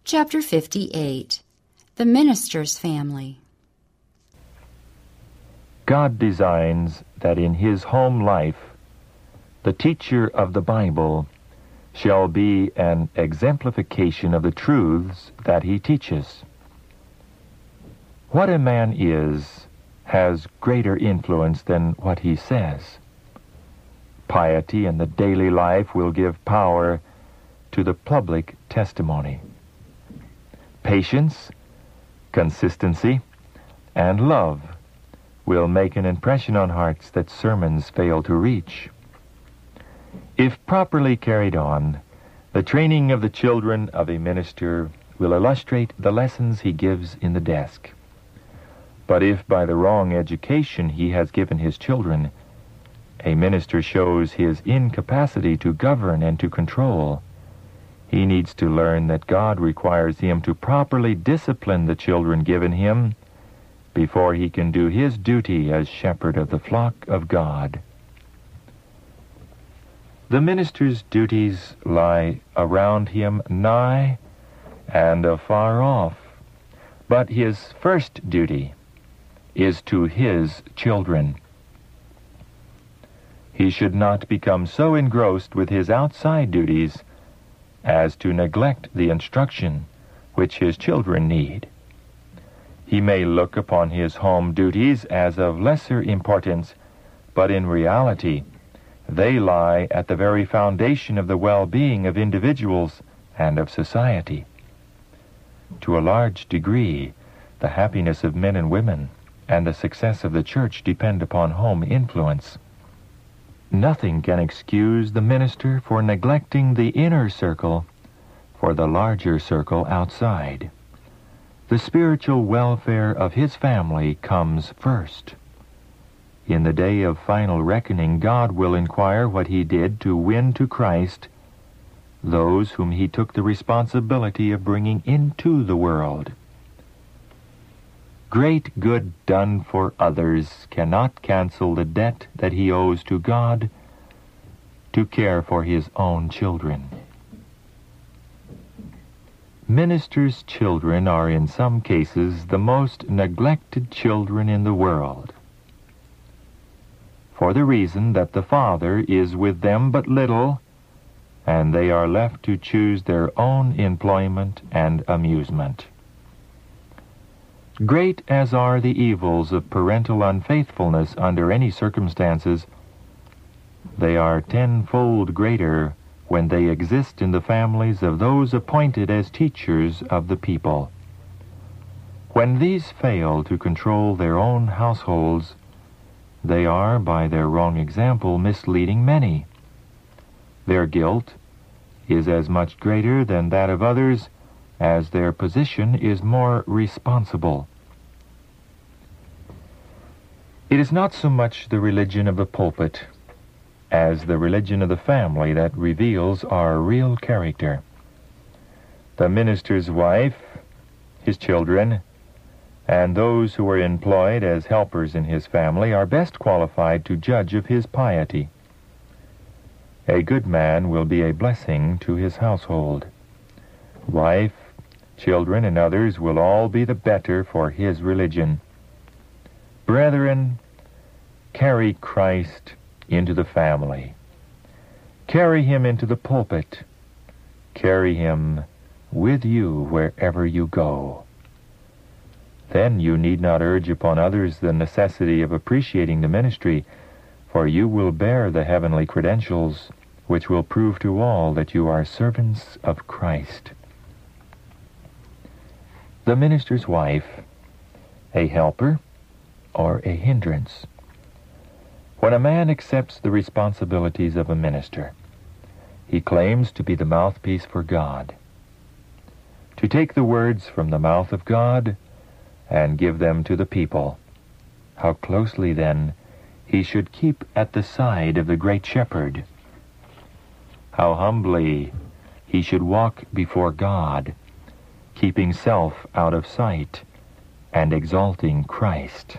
Chapter 58. The Minister's Family. God designs that in his home life, the teacher of the Bible shall be an exemplification of the truths that he teaches. What a man is has greater influence than what he says. Piety in the daily life will give power to the public testimony. Patience, consistency, and love will make an impression on hearts that sermons fail to reach. If properly carried on, the training of the children of a minister will illustrate the lessons he gives in the desk. But if by the wrong education he has given his children, a minister shows his incapacity to govern and to control, he needs to learn that God requires him to properly discipline the children given him before he can do his duty as shepherd of the flock of God. The minister's duties lie around him nigh and afar off, but his first duty is to his children. He should not become so engrossed with his outside duties as to neglect the instruction which his children need. He may look upon his home duties as of lesser importance, but in reality, they lie at the very foundation of the well-being of individuals and of society. To a large degree, the happiness of men and women and the success of the church depend upon home influence. Nothing can excuse the minister for neglecting the inner circle for the larger circle outside. The spiritual welfare of his family comes first. In the day of final reckoning, God will inquire what he did to win to Christ those whom he took the responsibility of bringing into the world. Great good done for others cannot cancel the debt that he owes to God to care for his own children. Ministers' children are in some cases the most neglected children in the world, for the reason that the father is with them but little, and they are left to choose their own employment and amusement. Great as are the evils of parental unfaithfulness under any circumstances, they are tenfold greater when they exist in the families of those appointed as teachers of the people. When these fail to control their own households, they are, by their wrong example, misleading many. Their guilt is as much greater than that of others as their position is more responsible. It is not so much the religion of the pulpit as the religion of the family that reveals our real character. The minister's wife, his children, and those who are employed as helpers in his family are best qualified to judge of his piety. A good man will be a blessing to his household. Wife, children, and others will all be the better for his religion. Brethren, carry Christ into the family. Carry him into the pulpit. Carry him with you wherever you go. Then you need not urge upon others the necessity of appreciating the ministry, for you will bear the heavenly credentials which will prove to all that you are servants of Christ. The minister's wife, a helper or a hindrance? When a man accepts the responsibilities of a minister, he claims to be the mouthpiece for God, to take the words from the mouth of God and give them to the people. How closely, then, he should keep at the side of the great shepherd. How humbly he should walk before God, keeping self out of sight and exalting Christ.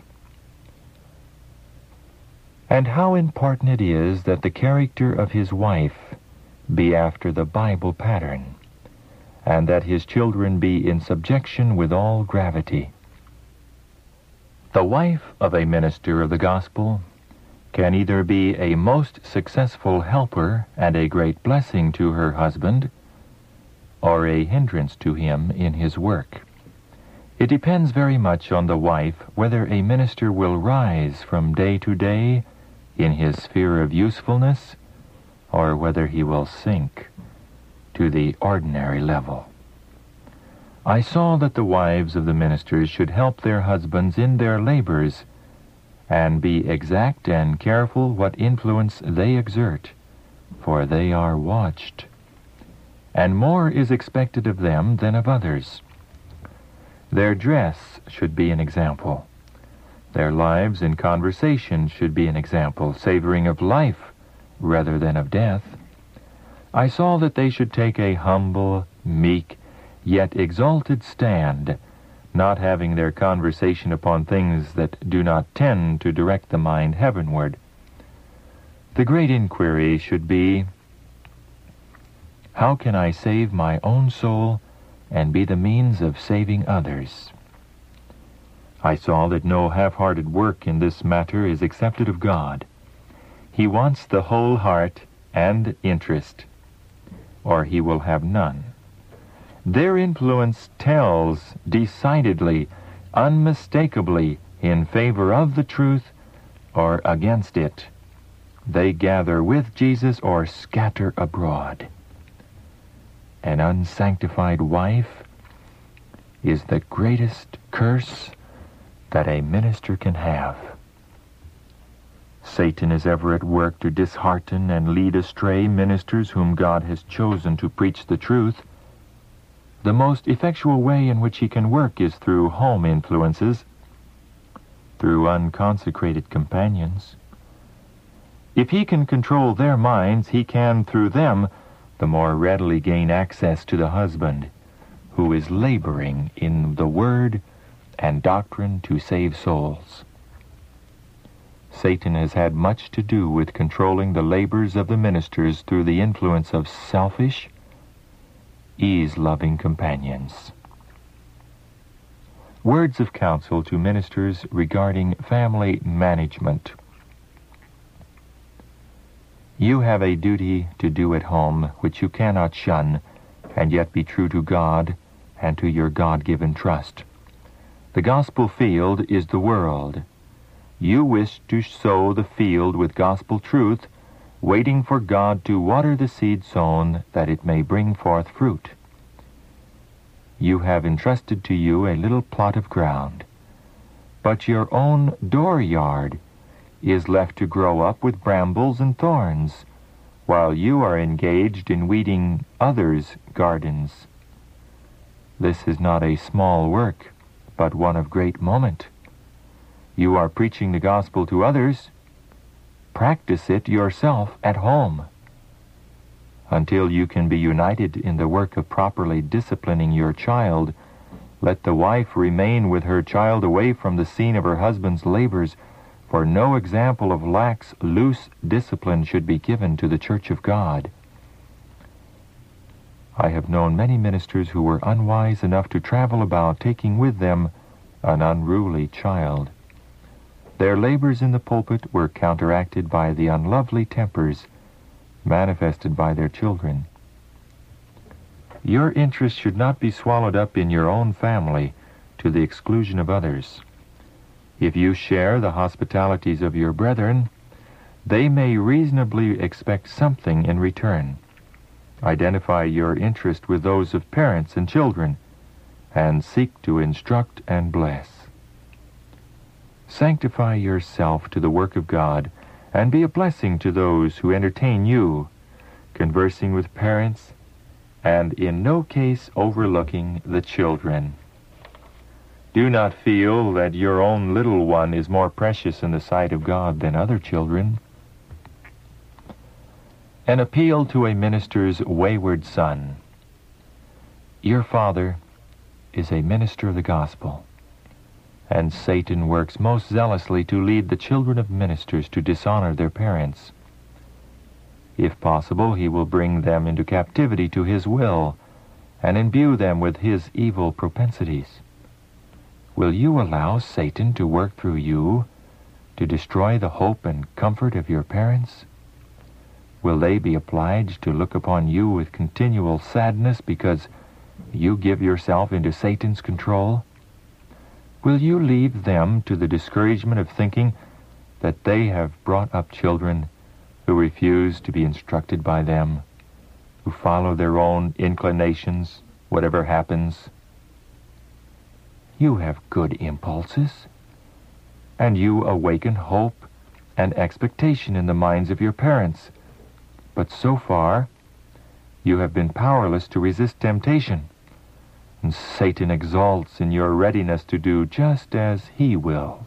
And how important it is that the character of his wife be after the Bible pattern, and that his children be in subjection with all gravity. The wife of a minister of the gospel can either be a most successful helper and a great blessing to her husband, or a hindrance to him in his work. It depends very much on the wife whether a minister will rise from day to day in his sphere of usefulness, or whether he will sink to the ordinary level. I saw that the wives of the ministers should help their husbands in their labors, and be exact and careful what influence they exert, for they are watched, and more is expected of them than of others. Their dress should be an example. Their lives and conversation should be an example, savoring of life rather than of death. I saw that they should take a humble, meek, yet exalted stand, not having their conversation upon things that do not tend to direct the mind heavenward. The great inquiry should be, how can I save my own soul and be the means of saving others? I saw that no half-hearted work in this matter is accepted of God. He wants the whole heart and interest, or he will have none. Their influence tells decidedly, unmistakably, in favor of the truth or against it. They gather with Jesus or scatter abroad. An unsanctified wife is the greatest curse that a minister can have. Satan is ever at work to dishearten and lead astray ministers whom God has chosen to preach the truth. The most effectual way in which he can work is through home influences, through unconsecrated companions. If he can control their minds, he can, through them, the more readily gain access to the husband, who is laboring in the word and doctrine to save souls. Satan has had much to do with controlling the labors of the ministers through the influence of selfish, ease-loving companions. Words of counsel to ministers regarding family management. You have a duty to do at home which you cannot shun, and yet be true to God and to your God-given trust. The gospel field is the world. You wish to sow the field with gospel truth, waiting for God to water the seed sown that it may bring forth fruit. You have entrusted to you a little plot of ground, but your own dooryard is left to grow up with brambles and thorns, while you are engaged in weeding others' gardens. This is not a small work, but one of great moment. You are preaching the gospel to others. Practice it yourself at home. Until you can be united in the work of properly disciplining your child, let the wife remain with her child away from the scene of her husband's labors, for no example of lax, loose discipline should be given to the Church of God. I have known many ministers who were unwise enough to travel about taking with them an unruly child. Their labors in the pulpit were counteracted by the unlovely tempers manifested by their children. Your interest should not be swallowed up in your own family to the exclusion of others. If you share the hospitalities of your brethren, they may reasonably expect something in return. Identify your interest with those of parents and children, and seek to instruct and bless. Sanctify yourself to the work of God, and be a blessing to those who entertain you, conversing with parents, and in no case overlooking the children. Do not feel that your own little one is more precious in the sight of God than other children. An appeal to a minister's wayward son. Your father is a minister of the gospel, and Satan works most zealously to lead the children of ministers to dishonor their parents. If possible, he will bring them into captivity to his will, and imbue them with his evil propensities? Will you allow Satan to work through you to destroy the hope and comfort of your parents? Will they be obliged to look upon you with continual sadness because you give yourself into Satan's control? Will you leave them to the discouragement of thinking that they have brought up children who refuse to be instructed by them, who follow their own inclinations, whatever happens? You have good impulses, and you awaken hope and expectation in the minds of your parents. But so far, you have been powerless to resist temptation, and Satan exalts in your readiness to do just as he wills.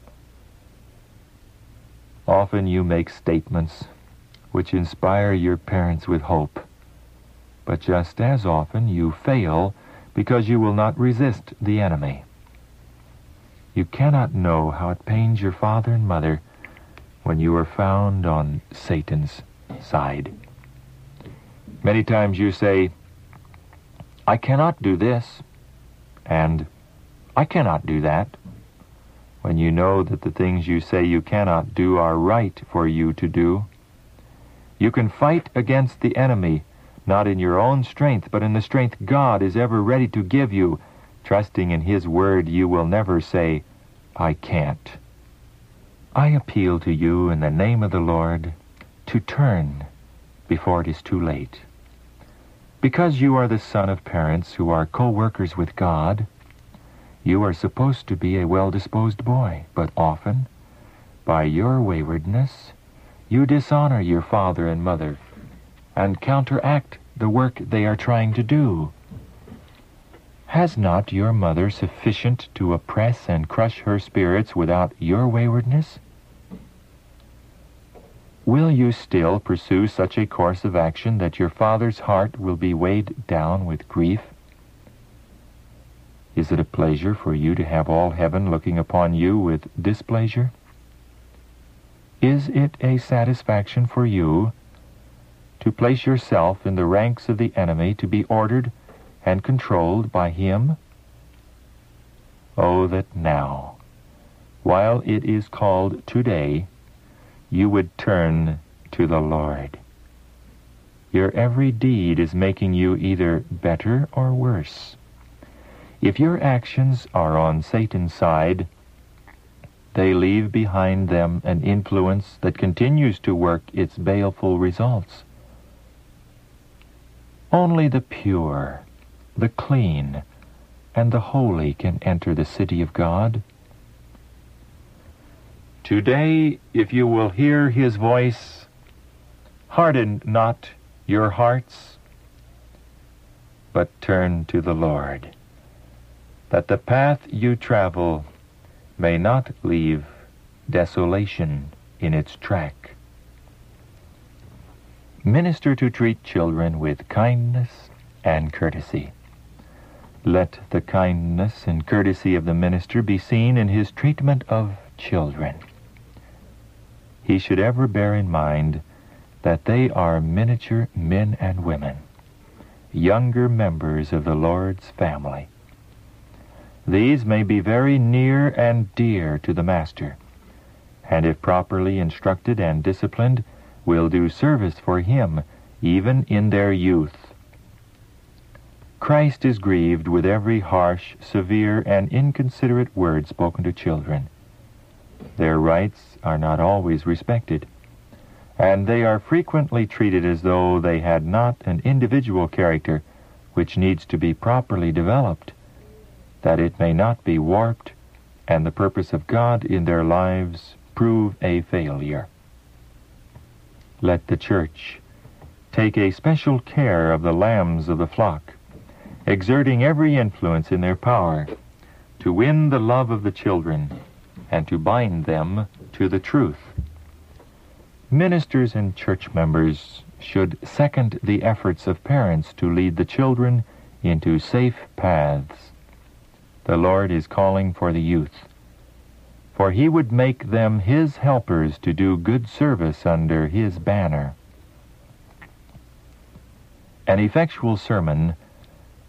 Often you make statements which inspire your parents with hope, but just as often you fail because you will not resist the enemy. You cannot know how it pains your father and mother when you are found on Satan's side. Many times you say, "I cannot do this," and "I cannot do that," when you know that the things you say you cannot do are right for you to do. You can fight against the enemy, not in your own strength, but in the strength God is ever ready to give you. Trusting in his word, you will never say, "I can't." I appeal to you in the name of the Lord to turn before it is too late. Because you are the son of parents who are co-workers with God, you are supposed to be a well-disposed boy, but often, by your waywardness, you dishonor your father and mother and counteract the work they are trying to do. Has not your mother sufficient to oppress and crush her spirits without your waywardness? Will you still pursue such a course of action that your father's heart will be weighed down with grief? Is it a pleasure for you to have all heaven looking upon you with displeasure? Is it a satisfaction for you to place yourself in the ranks of the enemy to be ordered and controlled by him? Oh, that now, while it is called today, you would turn to the Lord. Your every deed is making you either better or worse. If your actions are on Satan's side, they leave behind them an influence that continues to work its baleful results. Only the pure, the clean, and the holy can enter the city of God. Today, if you will hear his voice, harden not your hearts, but turn to the Lord, that the path you travel may not leave desolation in its track. Minister to treat children with kindness and courtesy. Let the kindness and courtesy of the minister be seen in his treatment of children. He should ever bear in mind that they are miniature men and women, younger members of the Lord's family. These may be very near and dear to the Master, and if properly instructed and disciplined, will do service for him even in their youth. Christ is grieved with every harsh, severe, and inconsiderate word spoken to children. Their rights are not always respected, and they are frequently treated as though they had not an individual character which needs to be properly developed, that it may not be warped and the purpose of God in their lives prove a failure. Let the church take a special care of the lambs of the flock, exerting every influence in their power to win the love of the children and to bind them to the truth. Ministers and church members should second the efforts of parents to lead the children into safe paths. The Lord is calling for the youth, for he would make them his helpers to do good service under his banner. An effectual sermon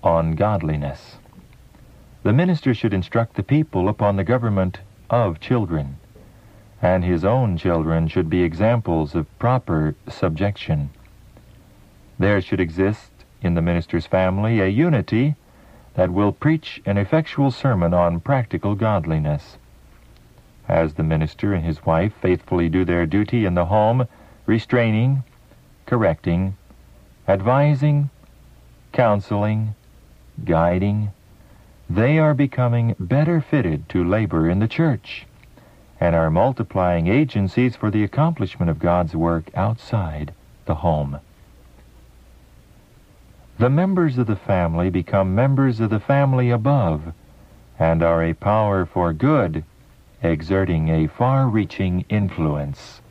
on godliness. The minister should instruct the people upon the government of children, and his own children should be examples of proper subjection. There should exist in the minister's family a unity that will preach an effectual sermon on practical godliness. As the minister and his wife faithfully do their duty in the home, restraining, correcting, advising, counseling, guiding, they are becoming better fitted to labor in the church and are multiplying agencies for the accomplishment of God's work outside the home. The members of the family become members of the family above and are a power for good, exerting a far-reaching influence.